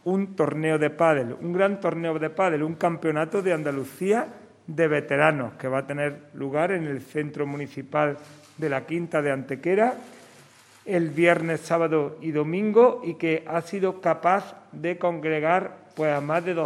un torneo de pádel, un gran torneo de pádel, un campeonato de Andalucía de veteranos que va a tener lugar en el Centro Municipal de la Quinta de Antequera el viernes, sábado y domingo, y que ha sido capaz de congregar pues a más de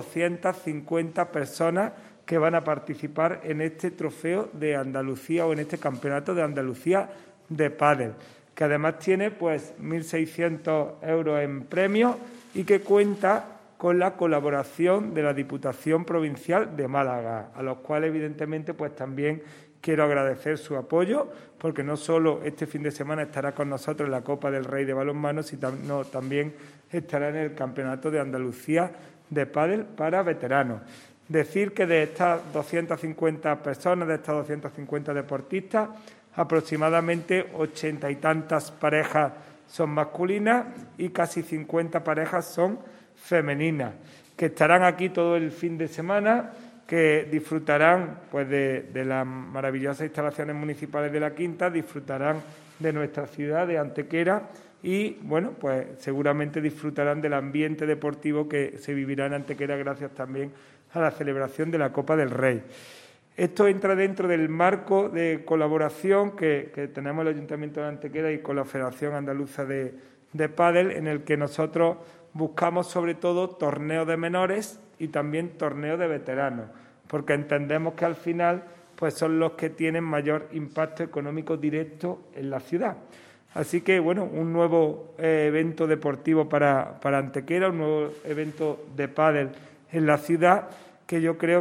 250 personas que van a participar en este trofeo de Andalucía o en este campeonato de Andalucía de pádel, que además tiene pues 1.600 euros en premios y que cuenta con la colaboración de la Diputación Provincial de Málaga, a los cuales evidentemente pues también quiero agradecer su apoyo, porque no solo este fin de semana estará con nosotros en la Copa del Rey de balonmano, sino también estará en el Campeonato de Andalucía de pádel para veteranos. Decir que de estas 250 personas, de estas 250 deportistas, aproximadamente 80 y tantas parejas son masculinas y casi 50 parejas son femeninas, que estarán aquí todo el fin de semana, que disfrutarán pues de las maravillosas instalaciones municipales de la Quinta, disfrutarán de nuestra ciudad de Antequera y, bueno, pues seguramente disfrutarán del ambiente deportivo que se vivirá en Antequera gracias también a la celebración de la Copa del Rey. Esto entra dentro del marco de colaboración que tenemos el Ayuntamiento de Antequera y con la Federación Andaluza de Pádel, en el que nosotros buscamos sobre todo torneos de menores y también torneos de veteranos, porque entendemos que al final pues son los que tienen mayor impacto económico directo en la ciudad. Así que, bueno, un nuevo evento deportivo para Antequera, un nuevo evento de pádel en la ciudad, que yo creo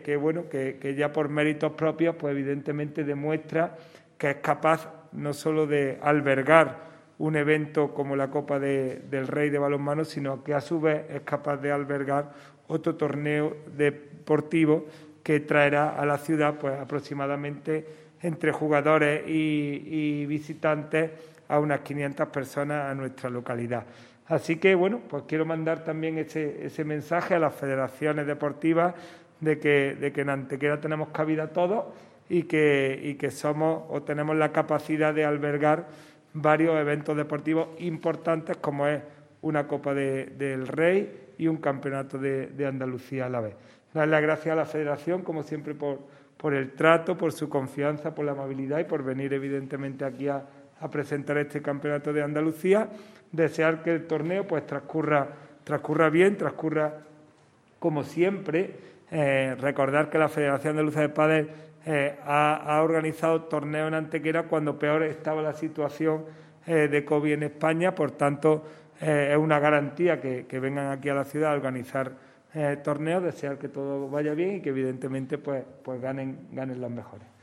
que ya por méritos propios, pues evidentemente demuestra que es capaz no solo de albergar un evento como la Copa del Rey de balonmano, sino que a su vez es capaz de albergar otro torneo deportivo que traerá a la ciudad pues aproximadamente entre jugadores y visitantes a unas 500 personas a nuestra localidad. Así que, bueno, pues quiero mandar también ese mensaje a las federaciones deportivas de que en Antequera tenemos cabida todos y que somos o tenemos la capacidad de albergar varios eventos deportivos importantes como es una Copa del Rey y un campeonato de Andalucía a la vez. Darle las gracias a la Federación, como siempre, por el trato, por su confianza, por la amabilidad y por venir evidentemente aquí a presentar este campeonato de Andalucía. Desear que el torneo pues transcurra bien, transcurra como siempre. Recordar que la Federación Andaluza de Pádel ha organizado torneos en Antequera cuando peor estaba la situación de COVID en España. Por tanto, es una garantía que vengan aquí a la ciudad a organizar torneos. Desear que todo vaya bien y que evidentemente pues ganen los mejores.